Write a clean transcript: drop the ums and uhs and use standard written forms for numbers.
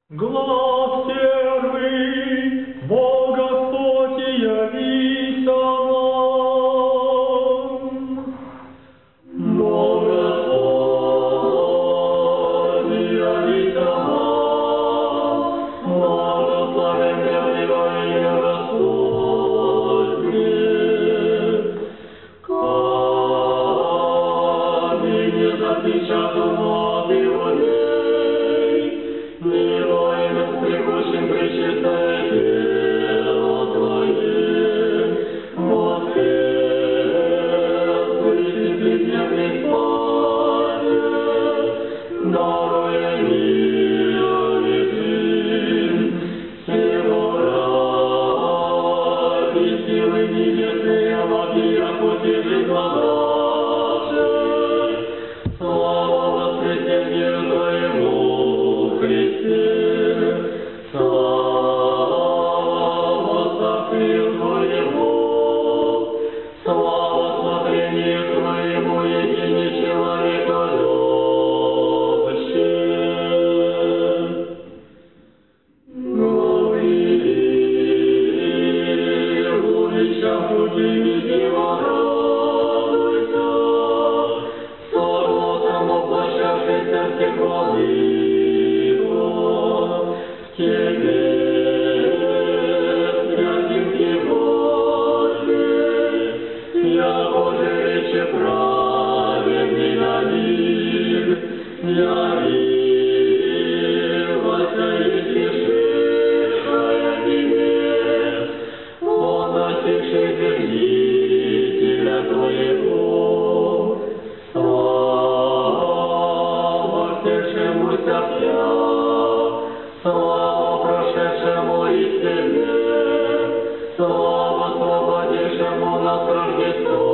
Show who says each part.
Speaker 1: Глаз первый, во Господь явися нам. Во Господь явися нам, благословенный во имя Господне. Камень не запечатан от Иудей, не воинов пригушен пречистое тело Твое. Воскресный прикрепный Спаситель, даруя мир и жизнь, всего ради силы небесные вопия пути возросшей. Слава воскресению Твоему, Христе! Слава Царствию Твоему! Слава смотрению Твоему, едине человеколюбящем! Улича худими диво радуйся, согласом воплощавшийся в те хвалы Его. Тебе, святинки Божьей, я Боже речи праведный Давид, явилася и слышишая небес, он достигший Вершителя Твоего. Слава втешемуся вся, слава прошедшему из Тебе, слава освободившему нас Рождество.